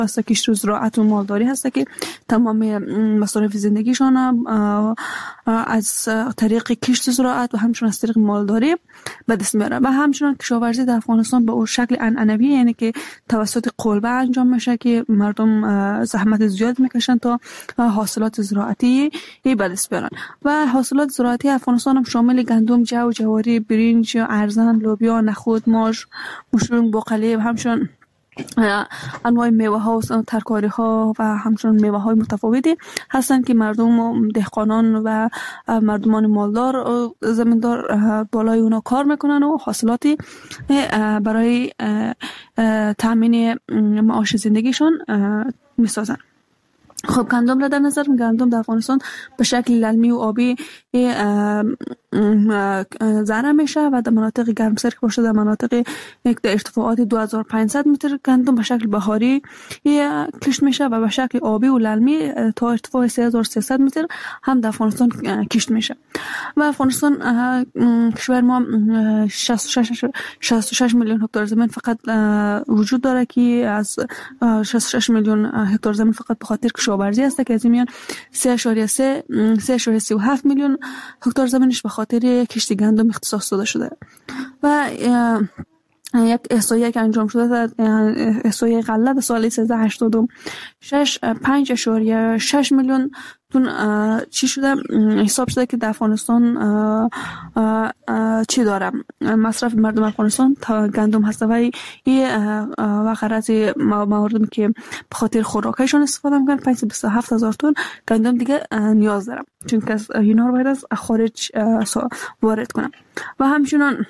است کشت و زراعت و مالداری هست که تمام مصارف زندگیشان از طریق کشت و زراعت و همچنین از طریق مالداری به دست میاره. و همچنین کشاورزی در افغانستان به اون شکل عنعنوی، یعنی که توسط قلبه انجام میشه که مردم زحمت زیاد میکشن تا حاصلات زراعتی به دست بیارن. و حاصلات زراعتی افغانستان هم شامل گندم، جو، جواری، برنج، ارزن، لوبیا، نخود، ماش، مشروم، باقالی و همچنین انواع میوه ها و ترکاری ها و همچنین میوه های متفاوتی هستند که مردم دهقانان و مردمان مالدار و زمیندار بالای اونا کار میکنن و حاصلاتی برای تامین معاش زندگیشون میسازن. خب گندم را در نظر، گندم در افغانستان به شکل للمی و آبی زرع میشه و در مناطق گرمسیر که باشه در مناطق ارتفاعات 2500 متر گندم به شکل بهاری کشت میشه و به شکل آبی و للمی تا ارتفاع 3300 متر هم در افغانستان کشت میشه. و افغانستان کشور ما 66 میلیون هکتار زمین فقط وجود داره که از 66 میلیون هکتار زمین فقط به خاطر کشاورزی است که از این میان 3.37 میلیون هکتار زمینش به خاطر کشت گندم اختصاص داده شده. و یک احصایه که انجام شده، احصایه غله در سال 1386 5.6 میلیون تون چی شده حساب شده که در افغانستان چی داره مصرف مردم افغانستان تا گندم هست و و غرض مواردی که به خاطر خوراکشون استفاده میکنن 527,000 تن گندم دیگه نیاز دارم، چون که اینا رو باید از خارج وارد کنم. و همچنان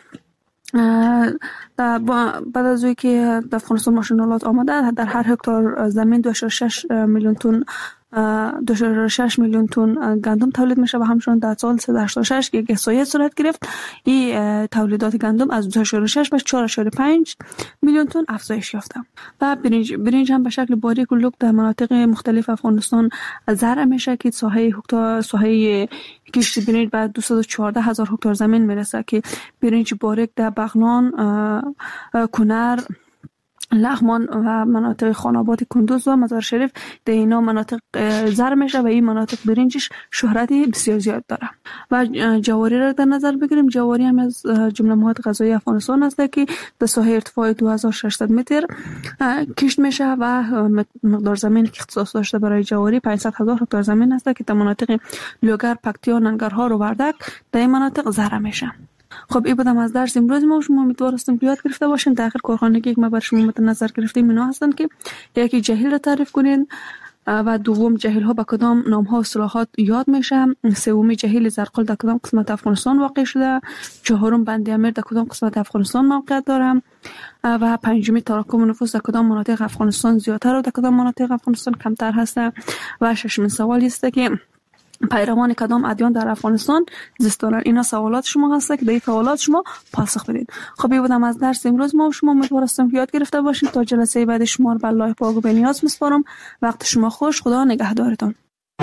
بعد از اوی که در افغانستان ماشینالات آمده، در هر هکتار زمین 2.6 میلیون تن 2.6 میلیون تن گندم تولید میشه و همچنان در سال 386 که احصایه صورت گرفت این تولیدات گندم از 2.6 به 4.5 میلیون تن افزایش یافته. و برنج هم به شکل باریک و لوک در مناطق مختلف افغانستان زرع میشه که ساحه کشت برنج به 214,000 هکتار زمین میرسه که برنج باریک در بغلان، کنر، لغمان و مناطق خاناباد کندوز و مزار شریف در اینا مناطق زرع میشه و این مناطق برنجش شهرتی بسیار زیاد داره. و جواری را در نظر بگیریم، جواری هم از جمله مواد غذایی افغانستان است که در ساحه ارتفاع 2600 متر کشت میشه و مقدار زمین که اختصاص داشته برای جواری 500,000 هکتار زمین است که در مناطق لوگر، پکتیا، ننگرهار و وردک در این مناطق زرع میشه. خب این بودم از درس امروز ما. شما امیدوار هستم که یاد گرفته باشین. در آخر کارخانگی که ما برای شما مد نظر گرفتیم اینا هستن که یکی جهیل را تعریف کنین و دوم جهیل ها به کدام نام ها و اصطلاحات یاد میشه، سومی جهیل زرقل در کدام قسمت افغانستان واقع شده، چهارم بند امیر در کدام قسمت افغانستان موقعیت داره و پنجمی تراکم نفوس در کدام مناطق افغانستان زیادتر و در کدام مناطق افغانستان کمتر هست و ششمین سوالی است که پیروان کدام ادیان در افغانستان زیست دارند. اینا سوالات شما هست که به این سوالات شما پاسخ بدید. خب این بودم از درس امروز ما. شما امیدوار هستم که یاد گرفته باشید. تا جلسه بعد شما رو به الله پاک و بنیاز میسپارم. وقت شما خوش. خدا نگهدارتون.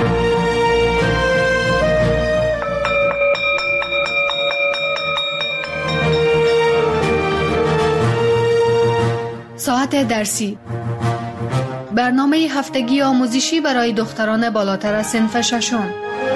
ساعت درسی، برنامه هفتگی آموزشی برای دختران بالاتر از صنف ششم.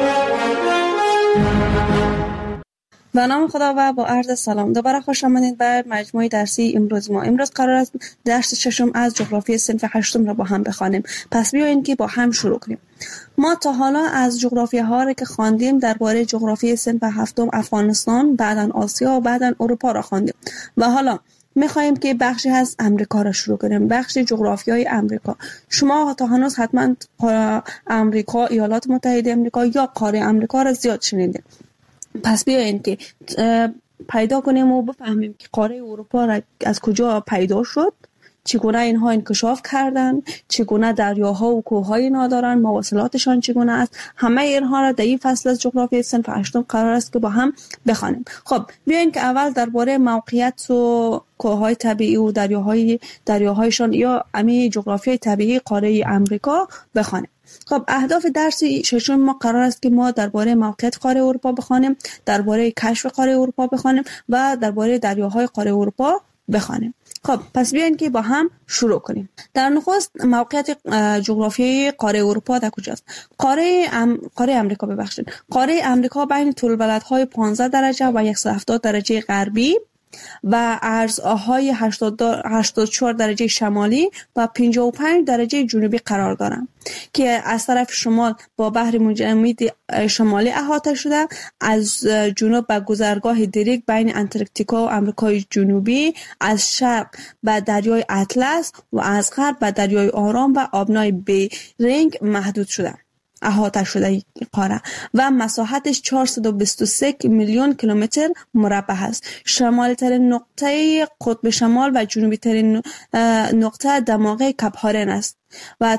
به نام خدا و با عرض سلام دوباره خوش آمدید به مجموعه درسی امروز ما. امروز قرار است درس ششم از جغرافی صنف هشتم را با هم بخوانیم. پس بیایید که با هم شروع کنیم. ما تا حالا از جغرافیه ها را که خواندیم درباره جغرافی صنف هفتم افغانستان، بعداً آسیا و بعداً اروپا را خواندیم و حالا میخوایم که بخشی از امریکا را شروع کنیم، بخش جغرافیای امریکا. شما تا هنوز حتما امریکا، ایالات متحده امریکا یا قاره امریکا را زیاد شنیدید. پس بیایید که پیدا کنیم و بفهمیم که قاره اروپا را از کجا پیدا شد، چگونه اینها انکشاف کردن، چگونه دریاها و کوههای اینا دارن، مواصلاتشان چگونه است. همه اینها را در این فصل از جغرافی صنف هشتم قرار است که با هم بخوانیم. خب بیاین که اول درباره موقعیت و کوههای طبیعی و دریاهایشان یا امی جغرافیای طبیعی قاره امریکا بخوانیم. خب اهداف درس ششم ما قرار است که ما درباره موقعیت قاره اروپا بخوانیم، درباره کشف قاره اروپا بخوانیم و درباره دریاهای قاره اروپا بخوانیم. خب پس بیاین که با هم شروع کنیم. در نخست موقعیت جغرافیایی قاره اروپا در کجاست؟ قاره امریکا ببخشید. قاره امریکا بین طول بلدهای 15 درجه و 170 درجه غربی و عرضهای 84 درجه شمالی و 55 درجه جنوبی قرار دارند که از طرف شمال با بحر متجمد شمالی احاطه شده، از جنوب به گذرگاه دریک بین انتارکتیکا و آمریکای جنوبی، از شرق به دریای اطلس و از غرب به دریای آرام و آبنای بیرینگ محدود شده. احاطه شده قاره و مساحتش 423 میلیون کیلومتر مربع است. شمالی ترین نقطه قطب شمال و جنوبی ترین نقطه دماغه کپ هارن است و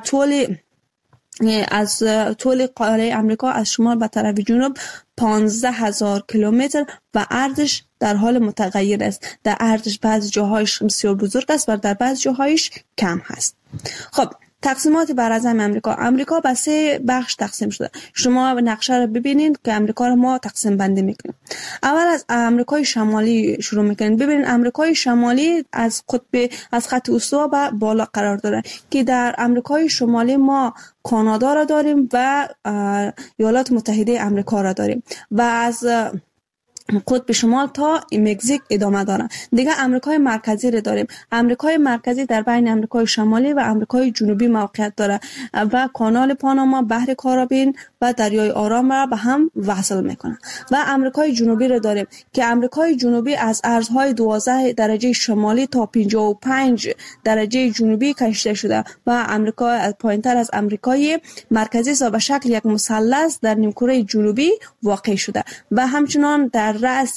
طول قاره امریکا از شمال به طرف جنوب 15,000 کیلومتر و عرضش در حال متغیر است. در عرضش بعضی جاهایش بسیار بزرگ است و در بعضی جاهایش کم هست. خب تقسیمات براعظم امریکا به 3 بخش تقسیم شده. شما نقشه رو ببینید که امریکا رو ما تقسیم بندی میکنیم. اول از امریکای شمالی شروع میکنیم. ببینید امریکای شمالی از خط استوا به بالا قرار داره که در امریکای شمالی ما کانادا را داریم و ایالات متحده امریکا را داریم و از قطب شمال تا مکزیک ادامه داره. دیگه امریکای مرکزی رو داریم. امریکای مرکزی در بین امریکای شمالی و امریکای جنوبی موقعیت داره و کانال پاناما، بحر کارائیب و دریای آرام را به هم وصل میکنه. و امریکای جنوبی رو داریم که امریکای جنوبی از ارزهای 12 درجه شمالی تا 55 درجه جنوبی کشیده شده و امریکا پایینتر از امریکای مرکزی به شکل یک مثلث در نیمکره جنوبی واقع شده و همچنان در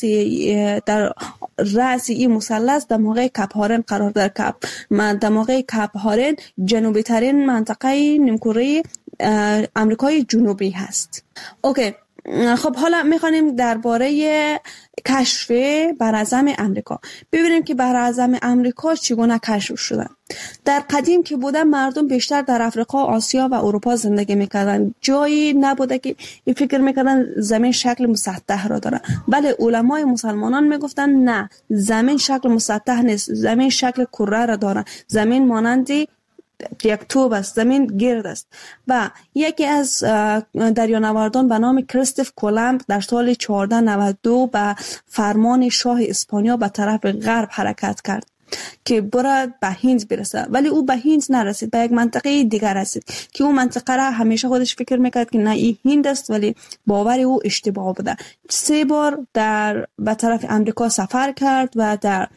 رأس این مثلث دماغه کپ هارن قرار داره. دماغه کپ هارن جنوبی ترین منطقه نیمکره امریکای جنوبی هست. اوکی، خب حالا میخوانیم درباره کشف براعظم امریکا. ببینیم که براعظم امریکا چگونه کشف شده. در قدیم که بوده مردم بیشتر در افریقا، آسیا و اروپا زندگی میکردن. جایی نبوده که فکر میکردن زمین شکل مسطح را داره. بله، علمای مسلمانان میگفتن نه، زمین شکل مسطح نیست، زمین شکل کره را داره. زمین مانند یک توپ است، زمین گرد است. و یکی از دریانوردان به نام کریستوف کولومب در سال 1492 به فرمان شاه اسپانیا به طرف غرب حرکت کرد که برد به هند برسه، ولی او به هند نرسید، به یک منطقه دیگر رسید که اون منطقه را همیشه خودش فکر میکرد که نه این هند است، ولی باور او اشتباه بوده. 3 بار به طرف امریکا سفر کرد و در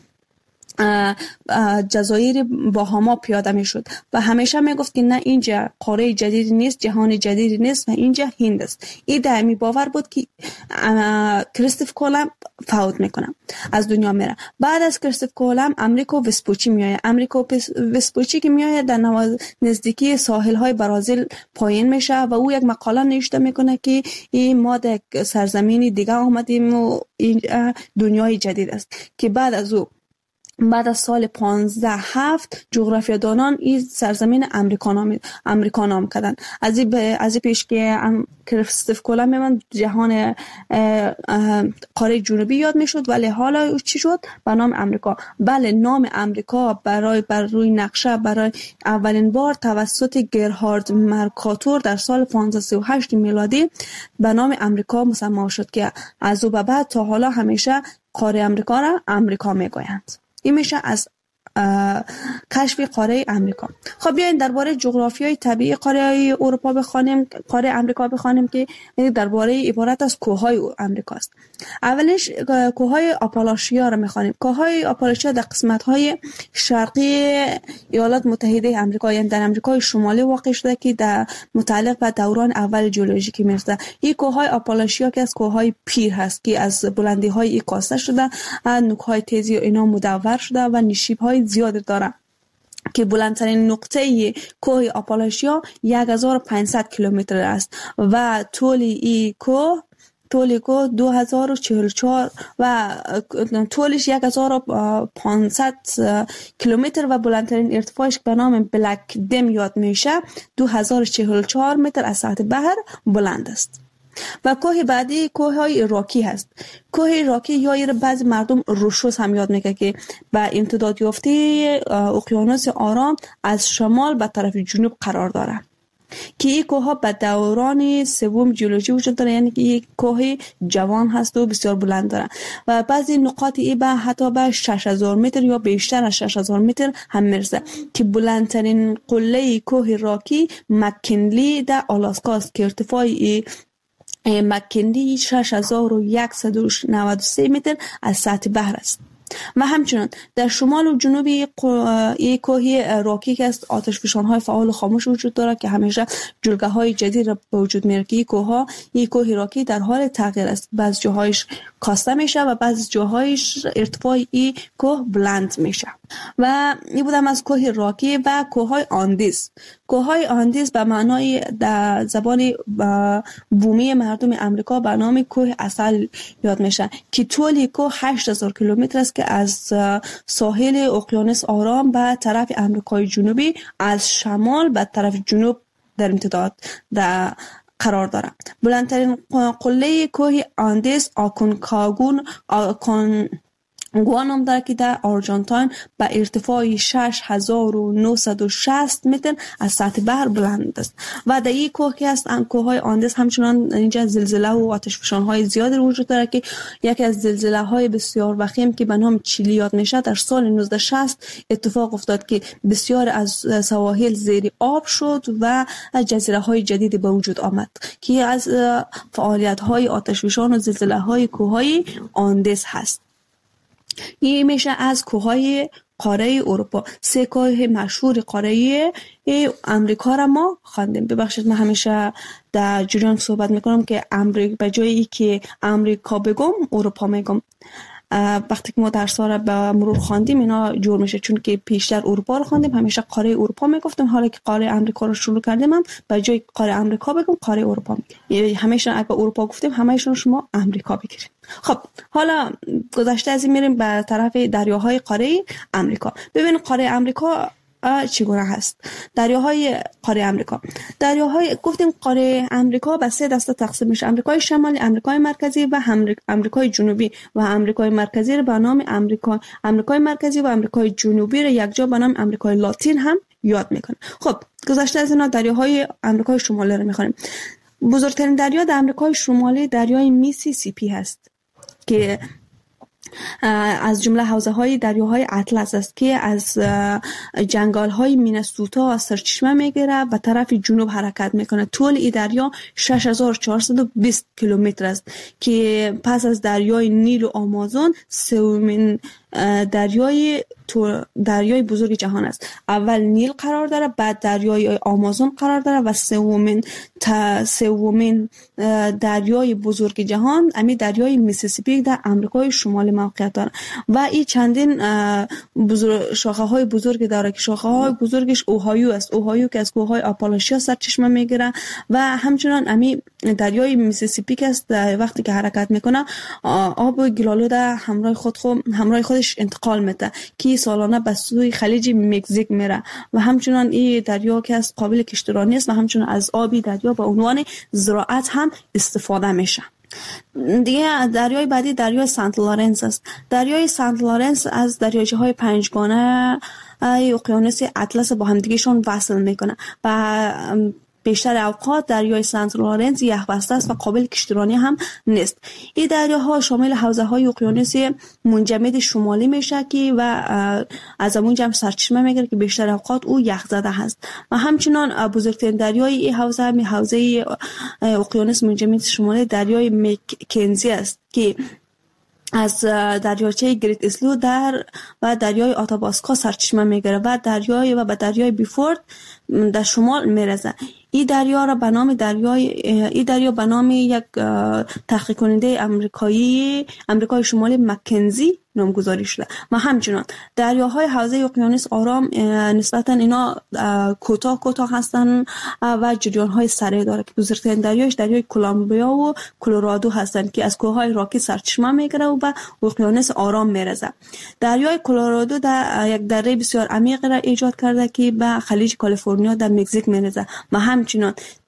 جزایر باهاما پیاده می شد و همیشه می گفت که نه، اینجا قاره جدیدی نیست، جهان جدیدی نیست و اینجا هند است. این دائمی باور بود که کریستوف کولومب فوت میکنه، از دنیا میره. بعد از کریستوف کولومب امریکو وسپوچی میآید. امریکو وسپوچی که میآید در نزدیکی ساحل های برازیل پایین میشه و او یک مقاله نوشته میکنه که این ما در سرزمینی دیگه آمدیم و این دنیای جدید است. که بعد از سال 1507 جغرافیادانان این سرزمین امریکا نام کردن. از پیش که کریستوف کولومب من جهان قاره جنوبی یاد میشد، ولی حالا چی شد؟ به نام امریکا. بله، نام امریکا بر روی نقشه برای اولین بار توسط گرهارد مرکاتور در سال 1538 میلادی به نام امریکا مسمى شد که از او به بعد تا حالا همیشه قاره امریکا را امریکا میگویند. این میشه از کشف قاره امریکا. خب بیاین درباره جغرافیای طبیعی قاره اروپا بخوانیم، قاره امریکا بخوانیم که درباره عبارت از کوههای امریکا است. اولش کوههای آپالاشیا را میخوانیم. کوههای آپالاشیا در قسمت‌های شرقی ایالات متحده آمریکا، یعنی در آمریکای شمالی واقع شده که در متعلق به دوران اول ژئولوژیکی میرسه. این کوههای آپالاشیا که از کوههای پیر هست که از بلندی‌های این کاسته شده، نوک‌های تیزی و اینا مدور شده و نشیب‌های زیاد داره که بلندترین نقطه کوه آپالاشیا 1500 کیلومتر است و طول این کوه 2044 و طولش 1500 کیلومتر و بلندترین ارتفاعش به نام بلک دم یاد میشه 2044 متر از سطح بحر بلند است. و کوه بعدی کوههای راکی هست. کوه راکی یا بعضی مردم روشوس هم یاد میکنه که به امتداد یافته اقیانوس آرام از شمال به طرف جنوب قرار داره که این کوه ها به دوران سوم جیولوژی وجود داره، یعنی که یک کوه جوان هست و بسیار بلند داره و بعضی نقاط ای به حتی به 6000 متر یا بیشتر از 6000 متر هم میرسه که بلندترین قله کوه راکی مکنلی در آلاسکا است که ارتفاع مکنلی 6193 متر از سطح بحر است. و همچنان در شمال و جنوب یک کوه راکی که است آتشفشان‌های فعال و خاموش وجود داره که همیشه جلگه‌های جدید را به وجود میاره که یک کوه راکی در حال تغییر است. بعضی جاهایش کاسته میشه و بعضی جاهایش ارتفاع این کوه بلند میشه. و این بودم از کوه راکی و کوههای آندیز. کوههای آندیز به معنای در زبان بومی مردم امریکا به نام کوه عسل یاد میشه که طول کوه 8000 کیلومتر است که از ساحل اقیانوس آرام به طرف امریکای جنوبی از شمال به طرف جنوب در امتداد قرار دارد. بلندترین قله کوه آندیز گوانام داره که در آرژانتین به ارتفاع 6960 متر از سطح بحر بلند است و در این کوه که است کوههای آندیز همچنان اینجا زلزله و آتشفشان‌های زیادی وجود داره که یکی از زلزله‌های بسیار وخیم که به نام چیلی یاد میشه در سال 1960 اتفاق افتاد که بسیار از سواحل زیر آب شد و جزیره‌های جدیدی به وجود آمد که از فعالیت‌های آتشفشان و زلزله‌های کوههای آندیز هست. این میشه از کوههای قاره اروپا. 3 کوه مشهور قاره امریکا را ما خواندیم. ببخشید من همیشه در جریان صحبت میکنم که به جایی که امریکا بگم اروپا میگم. وقتی که ما درس را به مرور خواندیم اینا جور میشه، چون که پیشتر اروپا رو خواندیم همیشه قاره اروپا میگفتم، حالا که قاره امریکا رو شروع کردیم هم به جای قاره امریکا بگم قاره اروپا میگم. همیشه اگه اروپا گفتیم همه‌شون شما امریکا بگیرید. خب حالا گذشته از این میریم به طرف دریاهای قاره امریکا. ببین قاره امریکا چگونه هست. دریاهای قاره امریکا، گفتیم قاره امریکا به 3 دسته تقسیم میشه: امریکای شمالی، امریکای مرکزی و امریکای جنوبی. و امریکای مرکزی رو به نام امریکای مرکزی و امریکای جنوبی رو یک جا به نام امریکای لاتین هم یاد میکنه. خب گذشته از اینا دریاهای امریکای شمالی رو میخونیم. بزرگترین دریا در امریکای شمالی دریای میسیسیپی هست که از جمله حوزه‌های دریاهای اطلس است که از جنگل‌های مینسوتا سرچشمه میگیره و طرف جنوب حرکت میکنه. طول این دریا 6420 کیلومتر است که پس از دریای نیل و آمازون سومین دریای بزرگ جهان است. اول نیل قرار داره، بعد دریای آمازون قرار داره و سومین دریای بزرگ جهان امی دریای میسیسیپی در امریکای شمالی موقعیت داره و این چندین شاخه های بزرگ داره که شاخه های بزرگش اوهایو است. اوهایو که از کوههای آپالاشیا سرچشمه میگیره و همچنان امی دریای میسیسیپی که است وقتی که حرکت میکنه آب گلالود همراه خودش انتقال میده که سالانه به سوی خلیج مکزیک میره و همچنان این دریا که از قابل کشتیرانی است و همچنان از آبی دریا به عنوان زراعت هم استفاده میشه. دیگه دریای بعدی دریای سنت لارنس است. دریای سنت لارنس از دریاچه‌های 5گانه اقیانوس اطلس با همدیگهشون وصل میکنه و بیشتر اوقات دریای سنت لارنس یخبسته است و قابل کشتیرانی هم نیست. این دریاها شامل حوزه‌های اقیانوس منجمد شمالی میشه که و از اونجا هم سرچشمه میگیره که بیشتر اوقات او یخزده هست و همچنان بزرگترین دریای این حوزه اقیانوس منجمد شمالی دریای مکنزی است که از دریاچه گریت اسلو و دریای آتاباسکا سرچشمه میگیره و به دریای بیفورد در شمال میرسه. این دریا به نام یک تحقیق کننده امریکای شمالی مکنزی نامگذاری شده و همچنان دریاهای حوزه اقیانوس آرام نسبتا اینا کوتاه هستن و جریان‌های سریع داره که بزرگترین دریای کلمبیا و کلرادو هستن که از کوههای راکی سرچشمه میگیره و به اقیانوس آرام میرسه. دریای کلرادو در یک دره بسیار عمیق را ایجاد کرده که به خلیج کالیفرنیا در مکزیک میرسه و همچنان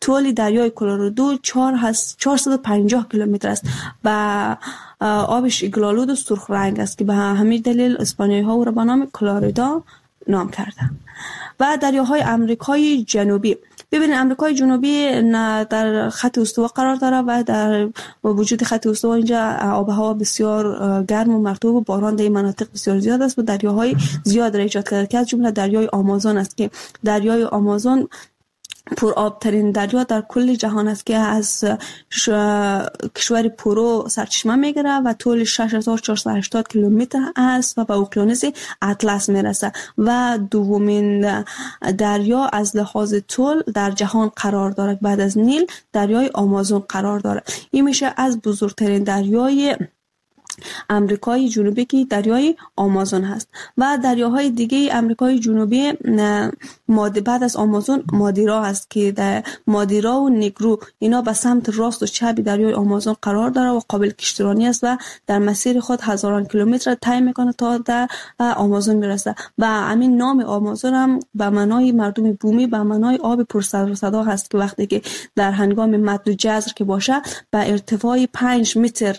طول دریای کلرادو 450 کیلومتر است و آبش گلالود و سرخ رنگ است که به همین دلیل اسپانیایی ها او را به نام کلوریدا نام کردند. و دریاهای آمریکای جنوبی، ببینید امریکای جنوبی در خط استوا قرار داره و در وجود خط استوا اینجا آب و هوا بسیار گرم و مرطوب و باران در این مناطق بسیار زیاد است و دریاهای زیاد را ایجاد کرده که از جمله دریای آمازون است که دریای آمازون پر آب ترین دریا در کل جهان است که از کشور پرو سرچشمه میگیره و طول 6480 کیلومتر است و به اقیانوس اطلس میرسه و دومین دریا از لحاظ طول در جهان قرار دارد. بعد از نیل دریای آمازون قرار دارد. این میشه از بزرگترین دریای امریکای جنوبی که دریای آمازون هست. و دریاهای دیگه امریکای جنوبی بعد از آمازون مادیرا هست که در مادیرا و نیگرو اینا به سمت راست و چپ دریای آمازون قرار داره و قابل کشتیرانی است و در مسیر خود هزاران کیلومتر طی میکنه تا در آمازون میرسه. و همین نام آمازون هم به معنای مردم بومی به معنای آب پر سر و صدا هست که وقتی که در هنگام مد و جزر که باشه به ارتفاع 5 متر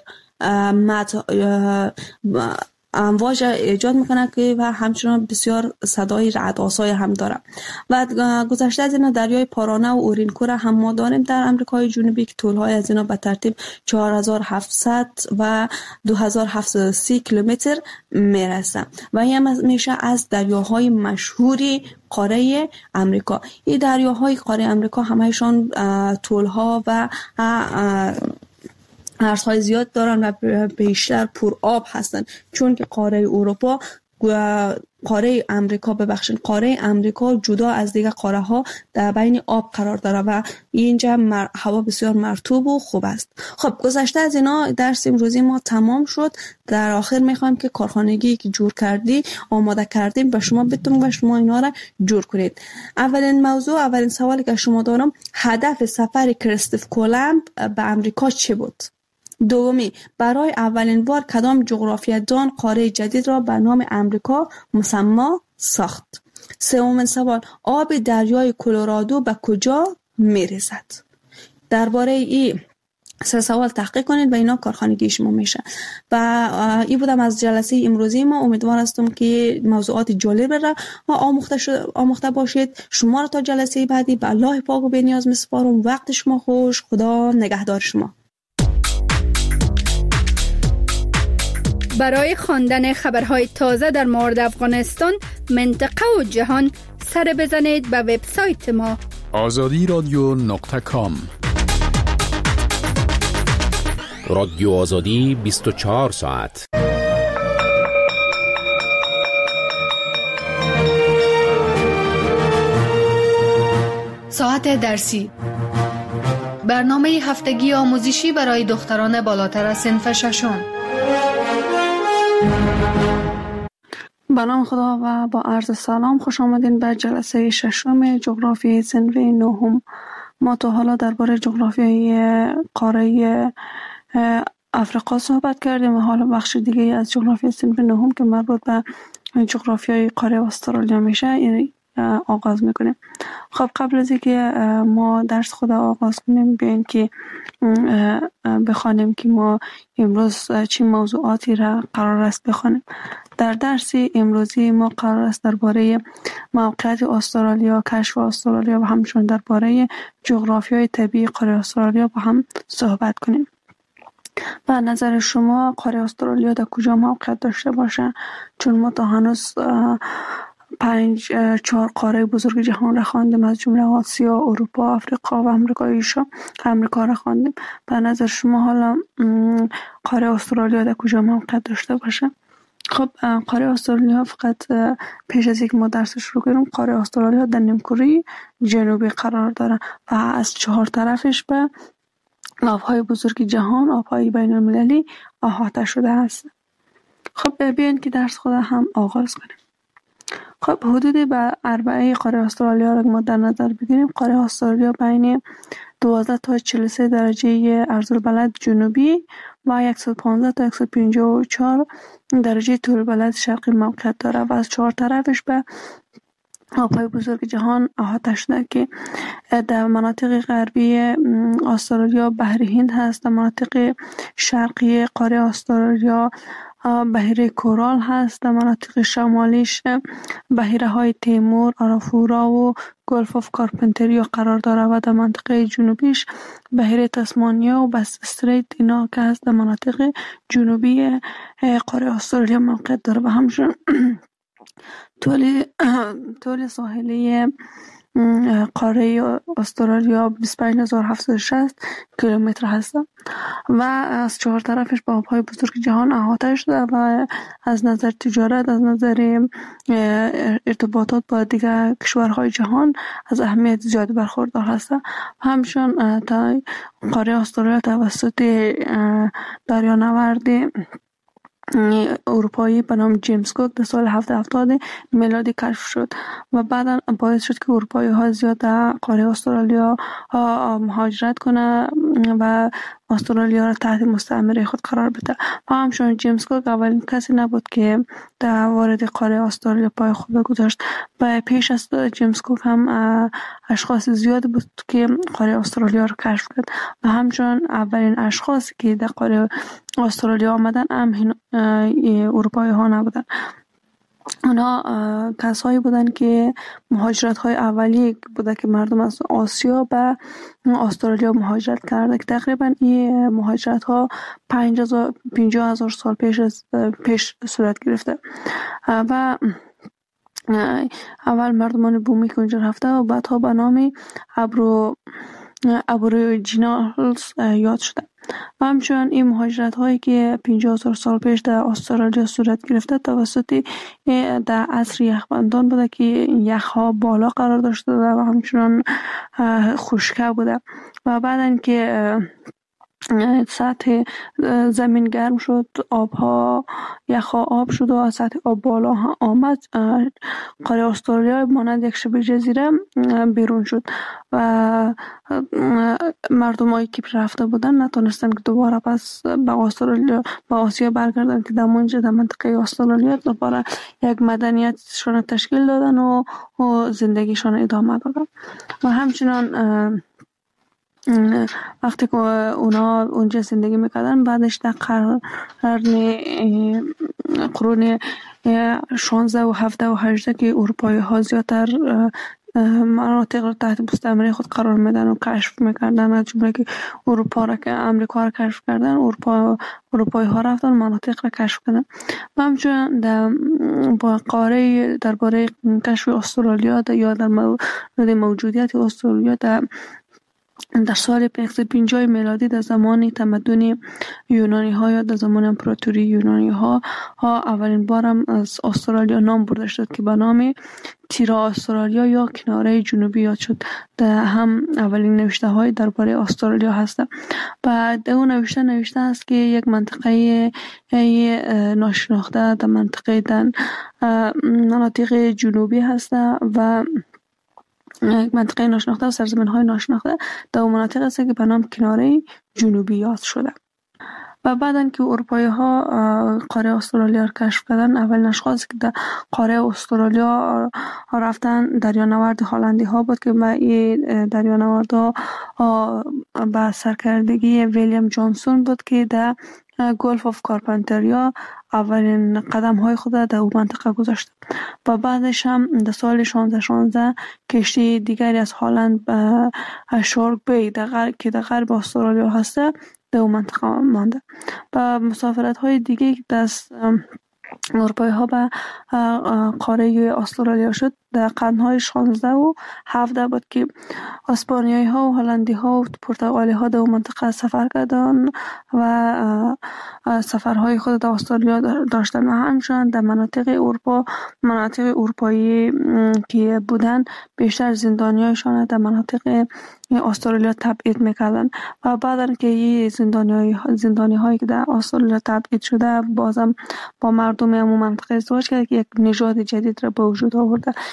امواج ایجاد میکنه که و همچنان بسیار صدای رعدآسای هم داره. و گذشته از اینا دریای پارانه و اورینکو را هم ما داریم در امریکای جنوبی که طولهای از اینا به ترتیب 4700 و 2730 کیلومتر میرسه و این میشه از دریاهای مشهوری قاره امریکا. این دریاهای قاره امریکا همهشان طولها و عرضهای زیاد دارن و بیشتر پر آب هستن، چون که قاره امریکا جدا از دیگر قاره ها در بین آب قرار داره و اینجا هوا بسیار مرطوب و خوب است. خب گذشته از اینا درس امروزی ما تمام شد. در آخر میخوایم که کارخانگی که جور کردی آماده کردیم به شما بتونیم و شما اینا را جور کنید. اولین سوالی که شما دارم، هدف سفر کریستوف کولومب به امریکا چه بود؟ دومی، برای اولین بار کدام جغرافیه‌دان قاره جدید را به نام امریکا مسمی ساخت؟ سومین سوال، آب دریای کلرادو به کجا میرسد؟ درباره این سه سوال تحقیق کنید و اینا کارخانگی شما میشه. و این بودم از جلسه امروزی ما. امیدوار هستم که موضوعات جالب را آموخته باشید. شما را تا جلسه بعدی به الله پاک و بی‌نیاز میسپارم. وقت شما خوش. خدا نگهدار شما. برای خواندن خبرهای تازه در مورد افغانستان، منطقه و جهان سر بزنید به وبسایت ما azadiradio.com. رادیو آزادی 24 ساعت. ساعت درسی، برنامه هفتگی آموزشی برای دختران بالاتر از صنف ششم. به نام خدا و با عرض سلام، خوش آمدین به جلسه ششم جغرافیای صنف نهم. ما تا حالا درباره جغرافیای قاره افریقا صحبت کردیم و حالا بخش دیگه از جغرافیای صنف نهم که مربوط به جغرافیای قاره استرالیا میشه یعنی آغاز میکنیم. خب قبل از اینکه ما درس خود آغاز کنیم بیاین که بخوانیم که ما امروز چه موضوعاتی را قرار است بخوانیم. در درس امروزی ما قرار است درباره موقعیت استرالیا، کشف استرالیا و همچنین درباره جغرافیای طبیعی قاره استرالیا با هم صحبت کنیم. به نظر شما قاره استرالیا در کجا موقعیت داشته باشه؟ چون ما تا هنوز 4 قاره بزرگ جهان را خواندیم، از جمله آسیا، اروپا، افریقا و امریکا را خواندیم. به نظر شما حالا قاره استرالیا در کجا موقعیت داشته باشه؟ خب قاره استرالیا، فقط پیش از اینکه ما درس شروع کنیم، قاره استرالیا در نیمکره جنوبی قرار داره و از 4 طرفش به آبهای بزرگ جهان، آبهای بین المللی احاطه شده است. خب بیاین که درس خود هم آغاز کنیم. خب حدود به اربعه قاره استرالیا را ما در نظر بگیریم. قاره استرالیا بین 12 تا 43 درجه عرض‌البلد جنوبی و 115 تا 154 درجه طول بلد شرقی موقعیت داره و از 4 طرفش به آبهای بزرگ جهان احاطه شده که در مناطق غربی استرالیا بحر هند هست، در مناطق شرقی قاره استرالیا بحیره کورال هست، در مناطق شمالیش بحیره های تیمور، آرافورا و گلف آف کارپنتریا قرار داره و در منطقه جنوبیش بحیره تسمانیا و بس استریت اینا که هست در مناطق جنوبی قاره استرالیا موقعیت داره و همچنین طول ساحلی قاره استرالیا 25760 کیلومتر هست و از 4 طرفش با آبهای بزرگ جهان احاطه شده و از نظر تجارت، از نظر ارتباطات با دیگر کشورهای جهان از اهمیت زیاد برخوردار هست. همچنین قاره استرالیا توسط دریانورد اروپایی به نام جیمز کوک در سال 770 میلادی کشف شد و بعدا باعث شد که اروپایی ها زیاد در قاره استرالیا مهاجرت کنه و استرالیا را تحت مستعمره خود قرار بده. و همچنین جیمز کوک اولین کسی نبود که در وارد قاره استرالیا پای خود بگذاشت. و پیش از جیمز کوک هم اشخاص زیاد بود که قاره استرالیا را کشف کرد و همچنین اولین اشخاصی که در قاره استرالیا آمدن هم اروپایی ها نبودن. اونا کسایی بودن که مهاجرت های اولیه بوده که مردم از آسیا به استرالیا مهاجرت کرده که تقریبا این مهاجرت ها 50,000 سال پیش صورت گرفته و اول مردمان بومی که اونجا رفته و بعدها به نام ابوریجینالز یاد شده. و همچنین این مهاجرت هایی که 50,000 سال پیش در استرالیا صورت گرفته توسط در عصر یخبندان بوده که یخ ها بالا قرار داشته و همچنین خشکه بوده و بعدن که سطح زمین گرم شد، یخها آب شد و سطح آب بالا آمد، قاره استرالیا مانند یک شبه جزیره بیرون شد و مردمایی که رفته بودن نتونستن که دوباره پس به آسیا برگردن که در اونجا در منطقه استرالیا دوباره یک مدنیتشون تشکیل دادن و زندگیشون ادامه دادن. و همچنان وقتی که اونا اونجا زندگی میکردن بعدش در قرون 16 و 17 و 18 که اروپایی ها زیادتر مناطق رو تحت مستعمره خود قرار میدن و کشف میکردن، از جمله که اروپا را که امریکا را کشف کردن، اروپایی ها رفتن مناطق را کشف کردن. و همچنین با قاره درباره کشف استرالیا یا در موجودیت استرالیا در سال 550 میلادی در زمان تمدن یونانی ها یا در زمان امپراتوری یونانی ها اولین بارم از استرالیا نام برده شد که به نام تیرا استرالیا یا کناره جنوبی یاد شد. در هم اولین نوشته های درباره استرالیا هست. بعد اون نوشته است که یک منطقه ناشناخته در مناطق جنوبی هست و منطقه ناشناخته و سرزمین های ناشناخته در اون مناطق است که به نام کناره جنوبی یاد شده. و بعدن که اروپایی ها قاره استرالیا را کشف کردن، اولین اشخاصی که در قاره استرالیا رفتن دریانورد هلندی ها بود که این دریانورد ها به سرکردگی ویلیام جانسون بود که در گلف آف کارپنتریا اولین قدم های خود در اون منطقه گذاشت. و بعدش هم در سال 1616 کشتی دیگری از هلند به شارک بی که در غرب استرالیا هسته در اون منطقه مانده. و مسافرت های دیگه دست اروپایی ها به قاره استرالیا شد در قرنهای 16 و 17 بود که اسپانیایی ها و هلندی ها و پرتغالی ها در اون منطقه سفر کردن و سفرهای خود در استرالیا داشتن. و همچنین در مناطق اروپایی که بودن بیشتر زندانیایشان در مناطق استرالیا تبعید میکردن و بعدن که این زندانی هایی که در استرالیا تبعید شده بازم با مردم همون منطقه ازدواج کرد که یک نژاد جدید را به وجود آورده.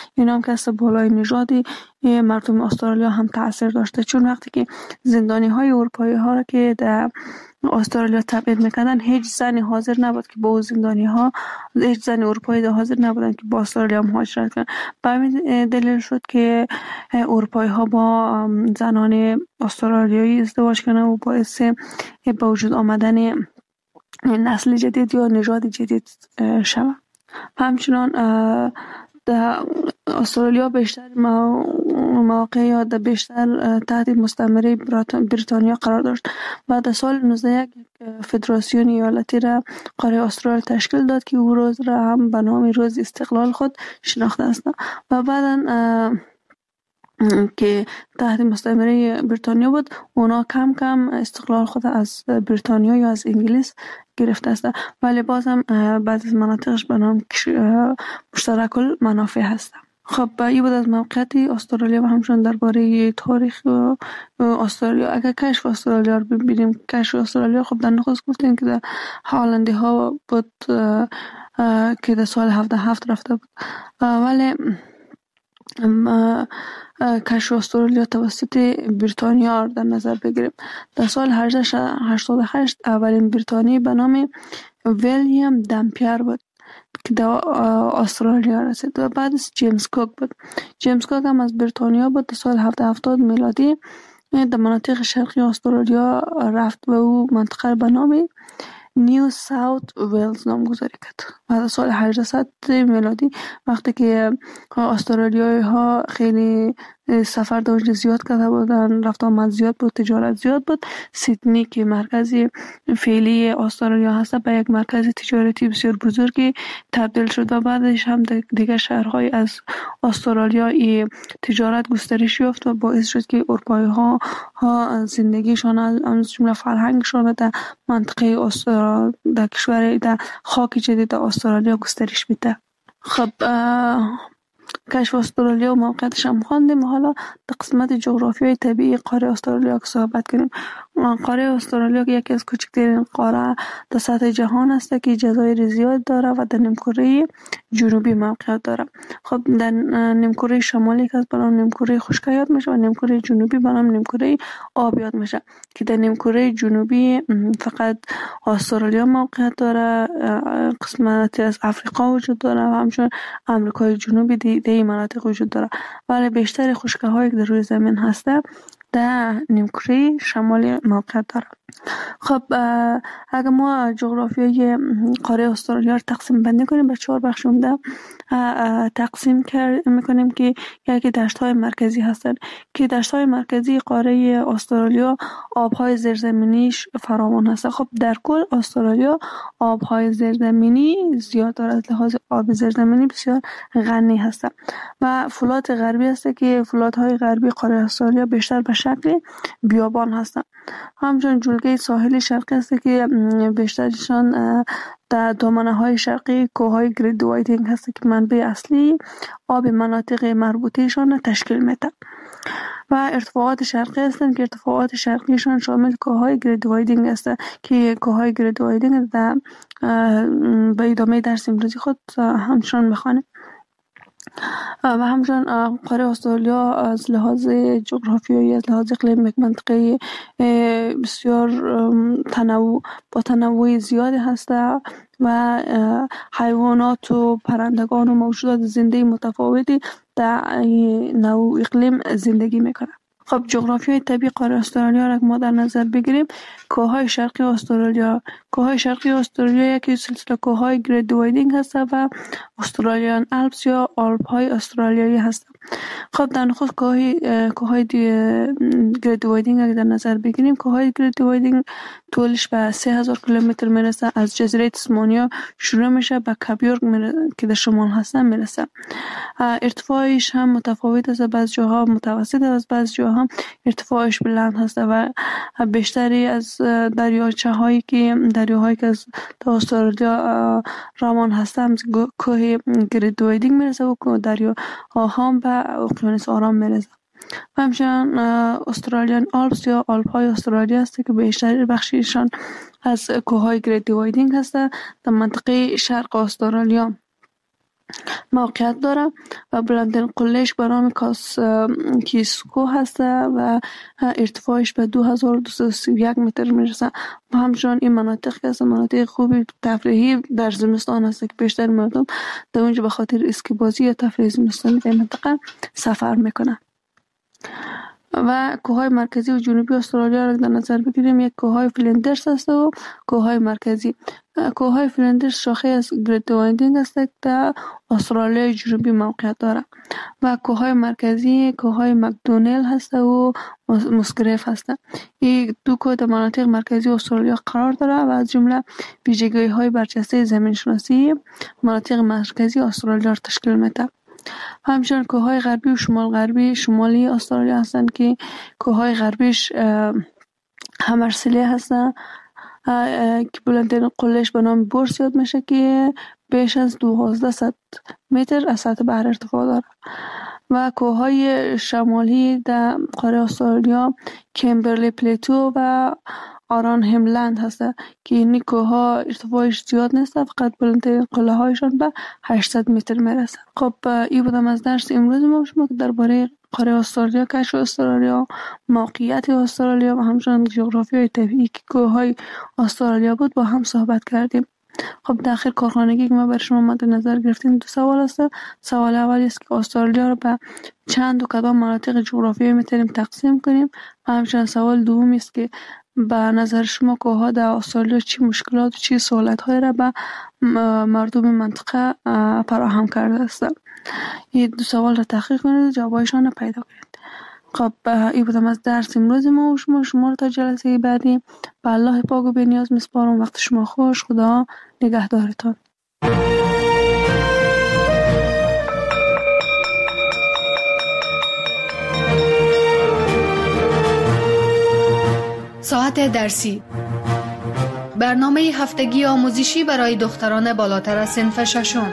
این هم که از بالای نژادی مردم استرالیا هم تاثیر داشته، چون وقتی که زندانی های اروپایی ها را که در استرالیا تبعید میکردن، هیچ زنی حاضر نبود که با زندانی ها، هیچ زن اروپایی حاضر نبودن که با استرالیا مهاجرت کنن. به همین دلیل شد که اروپایی ها با زنان استرالیایی ازدواج کنن و باعث به وجود آمدن نسل جدید یا نژاد جدید شود. همچنان در استرالیا بیشتر مواقع یا در بیشتر تحت مستعمره بریتانیا قرار داشت. بعد از سال 1901 فدراسیون ایالتی را قاره استرالیا تشکیل داد که او روز را هم به نام روز استقلال خود شناخته است. و بعدا که تحت مستعمره بریتانیا بود، اونا کم کم استقلال خود از بریتانیا یا از انگلیس گرفته است، ولی باز هم بعضی از مناطقش به نام مشترک المنافع هست. خب این بود از موقعیت استرالیا و همچنان درباره تاریخ استرالیا. اگر کشف استرالیا رو ببینیم، کشف استرالیا خب در نخست گفتیم که در هالندی ها بود که در سال 77 رفته بود، ولی کشف استرالیا توسط بریتانیا در نظر بگیریم. در سال 1888 اولین بریتانیایی به نام ویلیام دمپیر بود که در استرالیا رسید و بعدش جیمز کوک بود. جیمز کوک هم از بریتانیا بود. در سال 770 میلادی در مناطق شرقی استرالیا رفت و او منطقه به نام نیو ساوت ویلز نامگذاری کرد. بعد از سال 800 میلادی وقتی که استرالیایی ها خیلی سفر در اونجا زیاد کرده بودن، رفت آمد زیاد بود، تجارت زیاد بود، سیدنی که مرکزی فعلی استرالیا هست به یک مرکز تجارتی بسیار بزرگی تبدیل شد و بعدش هم دیگه شهرهای از استرالیا تجارت گسترش یافت و باعث شد که اروپایی ها زندگیشان از جمله فرهنگشان در منطقه در کشور در خاک جدید استرالیا گسترش بده. خب کشف استرالیا و موقعیتش هم خواندیم. حالا در قسمت جغرافیای طبیعی قاره استرالیا که صحبت کنیم. قاره استرالیا یکی از کوچکترین قاره در سطح جهان است که جزایر زیاد داره و در نیمکره جنوبی موقعیت داره. خب در نیمکره شمالی که از به نام نیمکره خشک یاد میشه و نیمکره جنوبی به نام نیمکره آب یاد میشه که در نیمکره جنوبی فقط استرالیا موقعیت داره، قسمتی از افریقا وجود داره و همچنین امریکای جنوبی در این مناطق وجود داره، ولی بیشتر خشک‌هایی که در روی زمین هسته در نیمکره شمالی موقعیت داره. خب اگر ما جغرافیای قاره استرالیا رو تقسیم بندی کنیم به 4 بخش عمده تقسیم میکنیم که یکی دشت‌های مرکزی هستند که دشت‌های مرکزی قاره استرالیا آب‌های زیرزمینیش فراوان هست. خب در کل استرالیا آب‌های زیرزمینی زیاد دارد، از لحاظ آب زیرزمینی بسیار غنی هست و فلات غربی هست که فلات‌های غربی قاره استرالیا بیشتر به شکل بیابان هستند. همچنین جلگه ساحلی شرقی است که بیشترشان در دامنه‌های شرقی کوههای گرید وایدینگ هست که منبع اصلی آب مناطق مربوطه‌شان تشکیل میده و ارتفاعات شرقی هستند که ارتفاعات شرقیشان شامل کوههای گرید وایدینگ است که کوههای گرید وایدینگ در به ادامه درس امروزی خود همچنان میخوانیم. و همچنین قاره استرالیا از لحاظ جغرافیایی، از لحاظ اقلیم یک منطقه بسیار با تنوع زیادی هست و حیوانات و پرندگان و موجودات زنده متفاوتی در نوع اقلیم زندگی میکنند. خب جغرافیای طبیعی قاره استرالیا را ما در نظر بگیریم. کوههای شرقی استرالیا یکی سلسله کوههای گرید وایدینگ هست و استرالیان الپس یا آلپ‌های استرالیایی هست. خب در نخست کوههای گرید وایدینگ اگر در نظر بگیریم، کوههای گرید وایدینگ طولش به 3000 کیلومتر میرسه. از جزیره تسمانیا شروع میشه به کاپیورگ که در شمال هستن میرسه. ارتفاعش هم متفاوت است، بعض جاها متوسط است، بعض جاها ارتفاعش بلند هست و بیشتری از دریاچه‌هایی که از استرالیا روان هستند کوه گرید وایدینگ میرسه و دریاها هم به اقیانوس آرام میرسه. همچنین استرالیان آلپس یا آلپ‌های استرالیا است که بیشتر بخشیشان از کوههای گرید وایدینگ هست در منطقه شرق استرالیا. موقعیت داره و بلندترین قلهش به نام کیسکو هست و ارتفاعش به 2231 متر میرسه. و همچنان این مناطق که مناطق خوبی تفریحی در زمستان هست که بیشتر مردم در اونجا به خاطر اسکی بازی یا تفریح زمستانی در منطقه سفر میکنه. و کوههای مرکزی و جنوبی استرالیا را در نظر بگیریم، یک کوههای فلندرز است و کوههای مرکزی. کوههای فلندرز شاخه از گریت وایندینگ است که در استرالیا جنوبی موقعیت دارد و کوههای مرکزی کوههای مکدونل هست و مسگریف هست. این دو کوه در مناطق مرکزی استرالیا قرار دارد و از جمله ویژگی‌های برجسته زمین شناسی مناطق مرکزی استرالیا را تشکیل می‌دهد. همچنین کوههای غربی و شمال غربی شمالی استرالیا هستند که کوههای غربیش همرسلی هستند که بلندترین قلهش به نام بورس یاد میشه که بیش از 1200 متر از سطح بحر ارتفاع داره. و کوههای شمالی در قاره استرالیا کمبرلی پلیتو و آران هملند هست که این کوه‌ها ارتفاعش زیاد نیست، فقط بلندترین قله هایشان به 800 متر میرسه. خب این بودم از درس امروز ما شما که درباره قاره استرالیا، کشف استرالیا، موقعیت استرالیا و همچنین جغرافیای طبیعی که کوه‌های استرالیا بود با هم صحبت کردیم. خب در آخر کارخانگی که ما برای شما مد نظر گرفتیم دو سوال است. سوال اول است که استرالیا رو به چند و کدام مناطق جغرافیایی میتونیم تقسیم کنیم و همچنین سوال دوم است که به نظر شما کوه‌ها در استرالیا چی مشکلات و چی سهولت‌هایی را به مردم منطقه فراهم کرده است. این دو سوال را تحقیق کنید و جوابایشان را پیدا کنید. خب این بودم از درس امروز ما و شما را تا جلسه بعدی به الله پاک و بی‌نیاز میسپارم. وقت شما خوش. خدا نگهدارتان. ساعت درسی، برنامه هفتگی آموزشی برای دختران بالاتر از صنف ششم.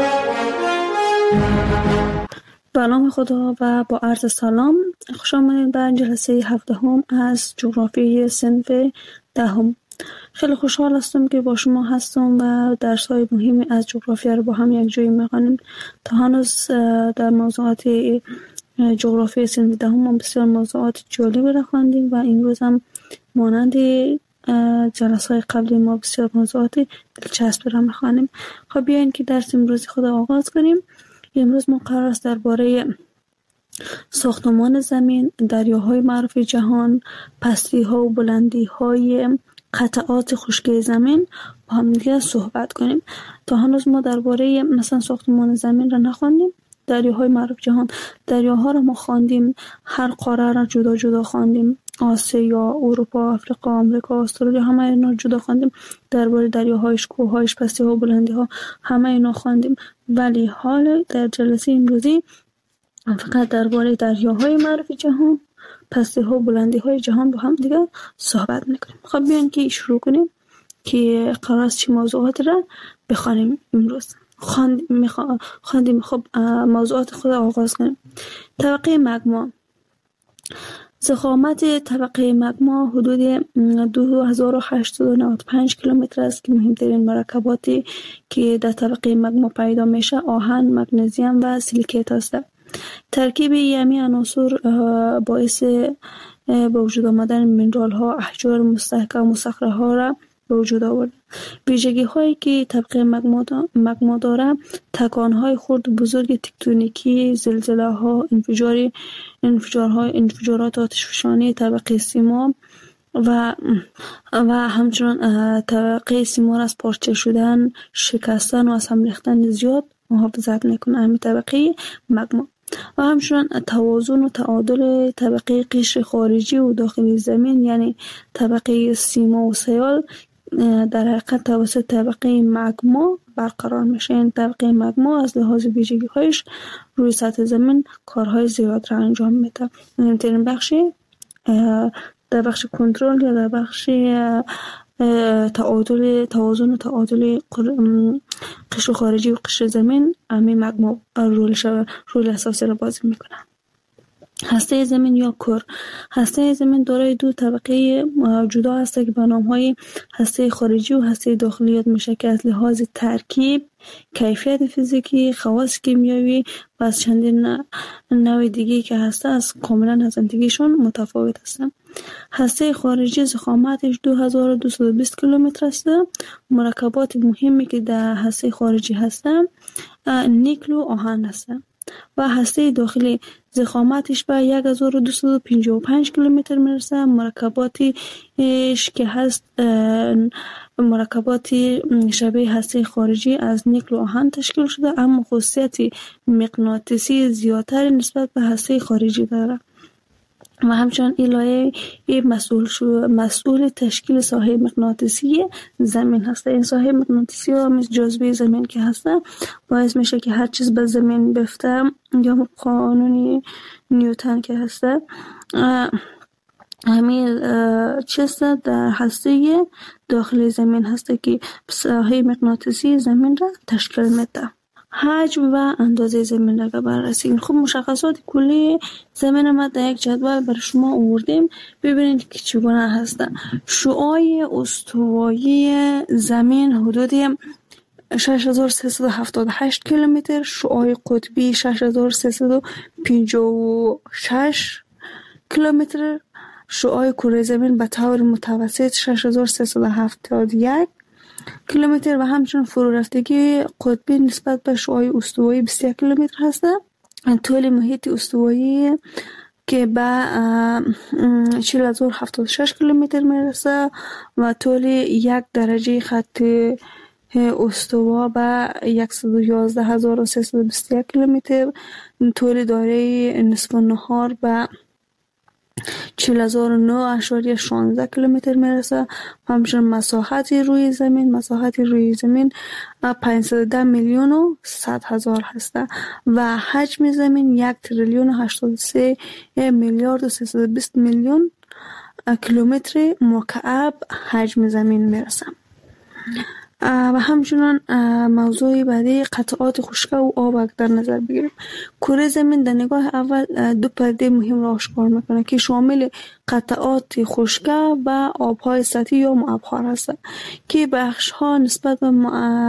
به نام خدا و با عرض سلام، خوش آمدید به جلسه 7 از جغرافیای صنف 10. خیلی خوشحال هستم که با شما هستم و درس‌های مهمی از جغرافیا رو با هم یک جایی می‌خوانیم. تا هنوز در موضوعات جغرافیای صنف 10 هم بسیار موضوعات جالبی را خواندیم و امروز هم مانند جلسه‌های قبلی ما بسیار موضوعات دلچسب را می‌خوانیم. خب بیاین که درس امروز خود آغاز کنیم. امروز ما قرار است درباره ساختمان زمین، دریاهای معروف جهان، پستی‌ها و بلندی‌های قطعات خشکی زمین با هم دیگه صحبت کنیم. تا هنوز ما درباره مثلا ساختمان زمین را نخواندیم. دریاهای معروف جهان، دریاها را ما خواندیم، هر قاره را جدا جدا خواندیم، آسیا، اروپا، افریقا، آمریکا، استرالیا، همه اینا جدا خواندیم. درباره دریاهایش، کوههایش، پستی‌ها و بلندی‌ها همه اینا خواندیم. ولی حال در جلسه امروزی فقط درباره دریاهای معروف جهان، پستی‌ها و بلندی‌های جهان با هم دیگه صحبت می‌کنیم. خب بیاین که شروع کنیم که قرار است چه موضوعات را بخوانیم امروز. خواندیم. خب موضوعات خود آغاز کنیم. طبقه مگما. ضخامت طبقه مگما حدود 2895 کیلومتر است که مهمترین مرکباتی که در طبقه مگما پیدا میشه آهن، مگنیزیم و سیلیکیت است. ترکیب یمی عناصر باعث به وجود آمدن مینرال ها، احجار مستحکم و صخره ها را به وجود آورد. ویژگی هایی که طبقه مگما دارد تکان های خرد بزرگ تکتونیکی، زلزله ها، انفجارات آتشفشانی طبقه سیما و همچنین طبقه سیما از پارچه شدن، شکستن و از هم ریختن زیاد محافظت میکنه همین طبقه مگما. و همچنین توازن و تعادل طبقه قشر خارجی و داخلی زمین یعنی طبقه سیما و سیال در حقیقت توسط طبقه مگما برقرار میشه. این طبقه مگما از لحاظ ویژگی‌هایش روی سطح زمین کارهای زیاد را انجام میده. مهمترین بخشی در بخش کنترل یا در بخش توازن و تعادل قشر خارجی و قشر زمین همین مگما رول اساسی را بازی میکنه. هسته زمین یا کور. هسته زمین دارای دو طبقه جدا است که به نام‌های هسته خارجی و هسته داخلی یاد میشه که از لحاظ ترکیب، کیفیت فیزیکی، خواص کیمیایی و از چندین نوع دیگه که هسته از کاملا از همدیگه‌شون متفاوت هستند. هسته خارجی ضخامتش 2220 کیلومتر است. مرکبات مهمی که در هسته خارجی هستند نیکل و آهن هستند و هسته داخلی ضخامتش به 1255 کیلومتر میرسه. مرکباتیش که هست مرکباتی شبیه هسته خارجی از نیکل و آهن تشکیل شده، اما خاصیت مغناطیسی زیادتر نسبت به هسته خارجی داره و همچنان این لایه مسئول تشکیل ساحه مغناطیسی زمین هسته. این ساحه مغناطیسی ها مثل جاذبه زمین که هسته باعث میشه که هر چیز به زمین بفته یا قانون نیوتن که هسته همین چیز در هسته داخل زمین هسته که ساحه مغناطیسی زمین را تشکیل میده. حجم و اندازه زمین را بررسی. خب مشخصات کلی زمین ما در یک جدول برای شما آوردیم. ببینید که چگونه هستن. شعاع استوایی زمین حدود 6378 کیلومتر، شعاع قطبی 6356 کیلومتر، شعاع کره زمین به طور متوسط 6371 کیلومتر و همچنین فرو رفتگی قطبی نسبت به شعاع استوایی 21 کیلومتر هست. طول محیط استوایی که به 40076 کیلومتر میرسه و طول 1 درجه خط استوا به 111321 کیلومتر، طول دایره نصف النهار به 40009.16 کیلومتر میرسه. همچنین مساحت روی زمین 510 میلیون و 100 هزار هسته و حجم زمین 1 تریلیون 83 میلیارد و 320 میلیون کیلومتر مکعب حجم زمین میرسه. و همچنان موضوع بعدی قطعات خشک و آب در نظر بگیریم. کره زمین در نگاه اول دو پرده مهم را آشکار میکنه که شامل قطعات خشک و آبهای سطحی یا مؤبخر هست که بخش ها نسبت به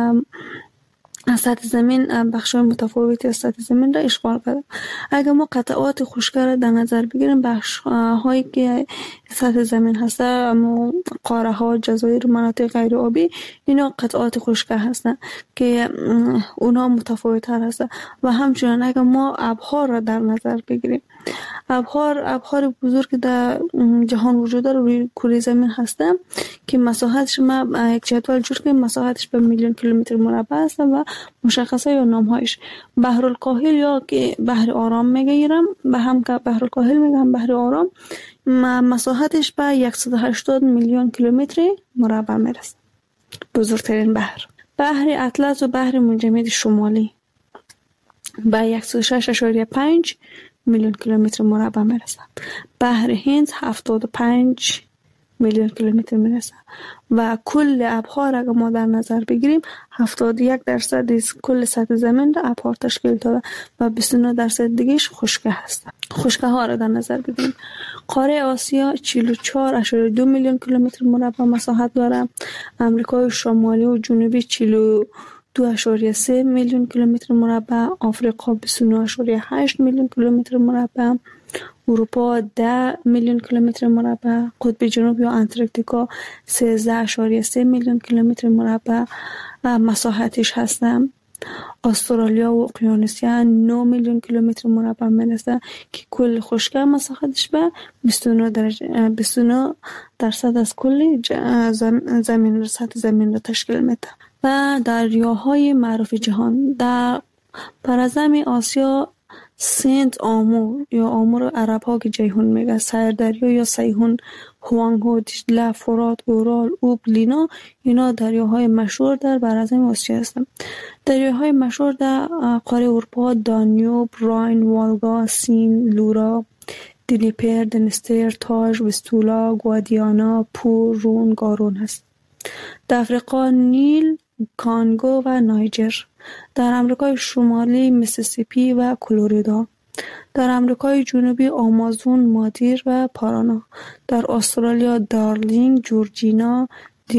سطح زمین بخش‌های متفاوتی از سطح زمین را اشغال کرده. اگر ما قطعات خشک را در نظر بگیریم، بخش‌هایی که سطح زمین هست، قاره‌ها، جزایر، مناطق غیر آبی، اینا قطعات خشک هستند که اونها متفاوت‌تر هستند. و همچنین اگر ما ابحار را در نظر بگیریم، ابحار بزرگ در جهان وجود داره روی کره زمین هستن که مساحتش ما یک جدول جور کردیم، مساحتش به میلیون کیلومتر مربع است و مشخصه یا نامهایش بحرالکاهل یا که بحر آرام میگیرم، به هم که بحرالکاهل میگم بحر آرام، مساحتش به 180 میلیون کیلومتر مربع میرسه. بزرگترین بحر اطلس و بحر منجمد شمالی به 106.5 میلیون کیلومتر مربع میرسه. بحر هند 75 میلیون کیلومتر میرسه و کل ابحار اگر ما در نظر بگیریم 71% از کل سطح زمین را ابحار تشکیل داره و 29% دیگهش خشکه هست. خشکه ها را در نظر بگیریم. قاره آسیا 44.2 میلیون کیلومتر مربع مساحت داره. امریکای شمالی و جنوبی 42.3 میلیون کیلومتر مربع، آفریقا 29.8 میلیون کیلومتر مربع، اروپا 10 میلیون کیلومتر مربع، قطب جنوب یا انتارکتیکا 13.3 میلیون کیلومتر مربع مساحتش هستند. استرالیا و اقیانوسیا 9 میلیون کیلومتر مربع میرسه که کل خشکی مساحتش به 29% از کل زمین سطح زمین را تشکیل میده. و دریاهای معروف جهان در پرزمین آسیا سنت آمور یا آمور عرب ها که جیهون میگه، سردریا یا سیهون، هوانگهو، دجله، فرات، اورال، اوب، لینا، اینا دریاهای مشهور در پرزمین آسیا هستند. دریاهای مشهور در قاره اروپا دانیوب، راین، والگا، سین، لورا، دنیپر، دنستر، تاج، وستولا، گوادیانا، پور، رون، گارون هست. در افریقا نیل، کانگو و نایجر. در امریکای شمالی میسیسیپی و کلرادو. در امریکای جنوبی آمازون، مادیر و پارانا. در استرالیا دارلینگ، جورجینا،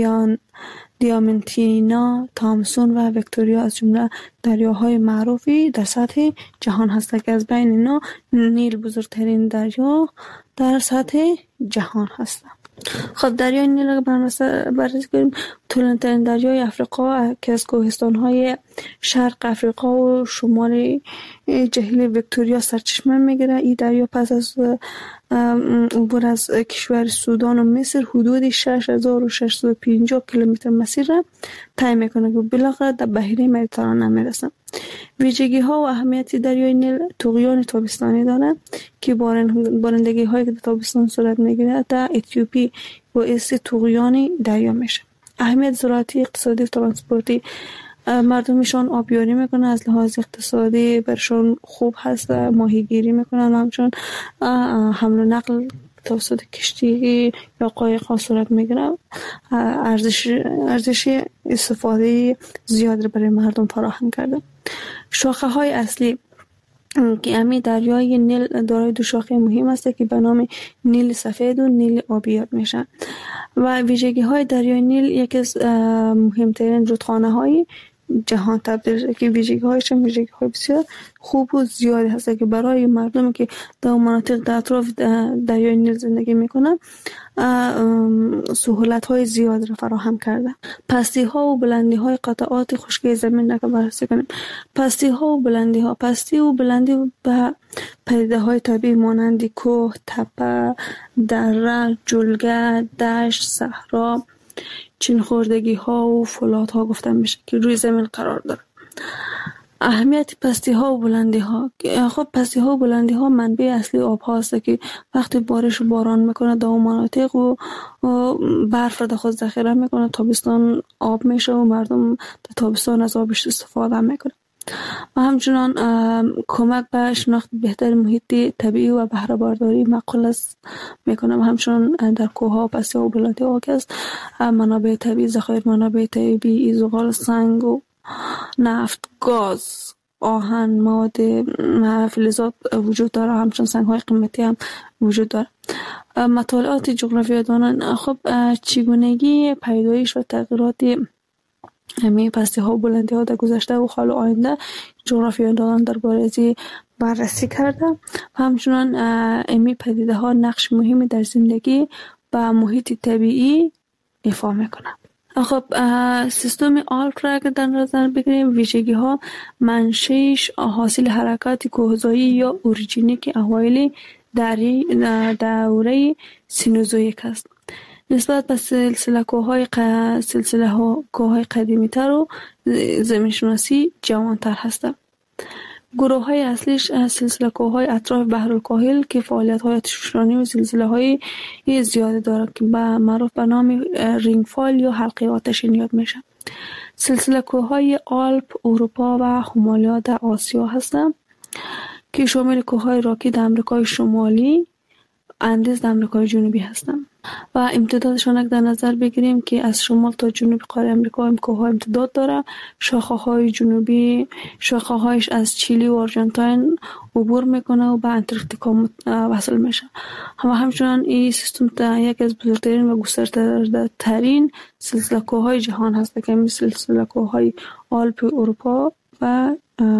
دیامنتینا، تامسون و ویکتوریا از جمله دریاهای معروفی در سطح جهان هستند که از بین اینا نیل بزرگترین دریا در سطح جهان هستند. خب دریای نیل رو بررسی کنیم. طولانی‌ترین دریای افریقا که از کوهستان‌های شرق افریقا و شمال جهیل ویکتوریا سرچشمه میگیره. این دریا پس از عبور از کشور سودان و مصر حدود 6650 کیلومتر مسیر را طی میکنه که بالاخره در بحیره مدیترانه میرسه. ویژگی ها و اهمیت دریای نیل طغیان تابستانی داره که بارندگی هایی که در تابستان صورت میگیره در اتیوپی باعث طغیان دریا میشه. اهمیت زراعتی، اقتصادی و ترانسپورتی، مردمشان آبیاری میکنن، از لحاظ اقتصادی برشان خوب هست، ماهیگیری میکنن، همچنان حمل و نقل توسط کشتی یا قایق صورت میگیره. ارزش استفاده زیاد برای مردم فراهم کرده. شاخه های اصلی که امی دریای نیل دارای دو شاخه مهم است که به نام نیل سفید و نیل آبی یاد میشن و ویژگی های دریای نیل یکی از مهمترین رودخانه های جهان تبدیل شده که ویژگی هایش ویژگی های بسیار خوب و زیادی هست که برای مردم که در مناطق در اطراف دریای نیل زندگی میکنن سهولت های زیاد را فراهم کرده. پستی ها و بلندی های قطعات خشکی زمین را بررسی کنیم. پستی ها و بلندی ها، پستی و بلندی به پدیده های طبیعی مانند کوه، تپه، دره، جلگه، دشت، صحرا، چین خوردگی ها و فولاد ها گفته میشه که روی زمین قرار داره. اهمیت پستی ها و بلندی ها. خب پستی ها و بلندی ها منبع اصلی آب هاست که وقتی بارش و باران میکنه در اون مناطق و برف را در خود ذخیره میکنه، تابستان آب میشه و مردم در تابستان از آبش استفاده میکنه و همچنان کمک به شناخت بهتر محیط طبیعی و بهره برداری معقول است میکنه و همچنان در کوه ها و پستی ها و بلندی ها که است منابع طبیعی، ذخایر منابع طبیعی، زغال، سنگ و نفت، گاز، آهن، مواد فلزات وجود داره، همچنان سنگ های قیمتی هم وجود داره. مطالعات جغرافیادانان خب چگونگی پیدایش و تغییرات همه پستی ها و بلندی ها در گذشته و حال و آینده جغرافیادانان درباره از بررسی کرده و همچنان امی پدیده ها نقش مهمی در زندگی و محیط طبیعی ایفا میکنه. خب سیستم آلپ را که در نظر بگیریم، ویژگی ها منشأش حاصل حرکات کوهزایی یا اوریجینیک اوایل دوره سینوزویک است. نسبت به سلسله کوههای قدیمی تر و زمین شناسی جوانتر هستند. گروه های اصلیش سلسله کوههای اطراف بحرالکاهل که فعالیت های آتشفشانی و زلزله های زیاده دارد که معروف به نام رینگفال یا حلقه آتشین یاد میشه. سلسله کوههای آلپ اروپا و هیمالیا در آسیا هستند که شامل کوههای راکی در امریکای شمالی، اندیز در امریکای جنوبی هستند و امتدادشان در نظر بگیریم که از شمال تا جنوب قاره امریکا این کوه‌ها امتداد داره. شاخه‌های جنوبی شاخه‌هایش از چیلی و آرژانتین عبور میکنه و به انتارکتیکا وصل میشه. همچنان این سیستم یک از بزرگترین و گسترده‌ترین سلسله کوه‌های جهان هست که مثل سلسله کوه‌های آلپ اروپا و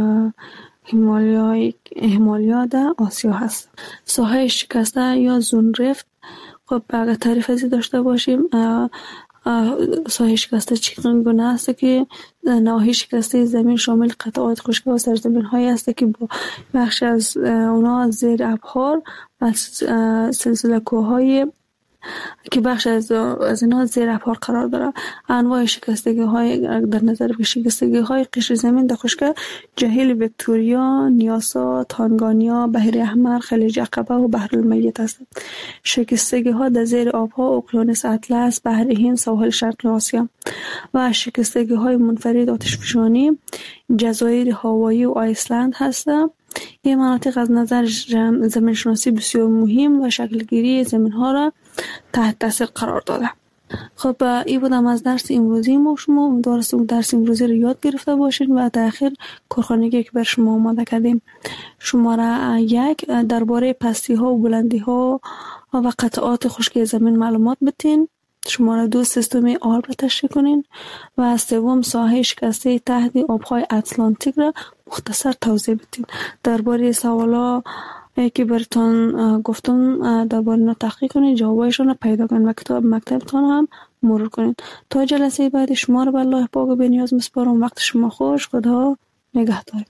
هیمالیا در آسیا هست. ساحه شکسته یا زون رفت، خب اگر تعریف ازی داشته باشیم، ساحه شکسته چگونه است که نواحی شکسته زمین شامل قطعات خشکی و سرزمین هایی است که بخش از اونا زیر ابحار و سلسله کوههای که بخش از اینا زیر ابحار قرار داره. انواع شکستگی های در نظر بگیریم، شکستگی های قشر زمین در خشکی جهیل ویکتوریا، نیاسا، تانگانیا، بحر احمر، خلیج عقبه و بحر المیت هستند. شکستگی ها در زیر آبها اقیانوس اطلس، بحر هند، سواحل شرق آسیا و شکستگی های منفرد آتشفشانی جزایر هاوایی و آیسلند هستند. این مناطق از نظر زمین شناسی بسیار مهم و شکلگیری زمین ها را تحت تاثیر قرار داده. خب این بودم از درس امروزی ما. شما امیدوارم درس امروزی رو یاد گرفته باشین و تا آخر کارخانگی که بر شما آماده کردیم. شماره 1 درباره پستی ها و بلندی ها و قطعات خشکی زمین معلومات بتین. شماره 2 سیستم آب را تشریح کنین و سوم ساحه شکسته تحت آبهای اتلانتیک را مختصر توضیح بدین. درباره سوالا که براتون گفتم درباره اینا تحقیق کنین، جوابایشون رو پیدا کنین و کتاب مکتبتون هم مرور کنین. تا جلسه بعد شما رو به الله پاک و بی‌نیاز میسپارم. وقت شما خوش. خدا نگهدار.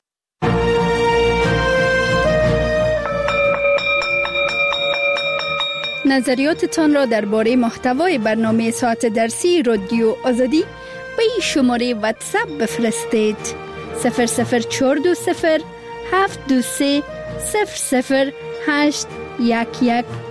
نظریاتتان را درباره محتوای برنامه ساعت درسی رادیو آزادی به این شماره واتساپ بفرستید: 00420 723 00 811.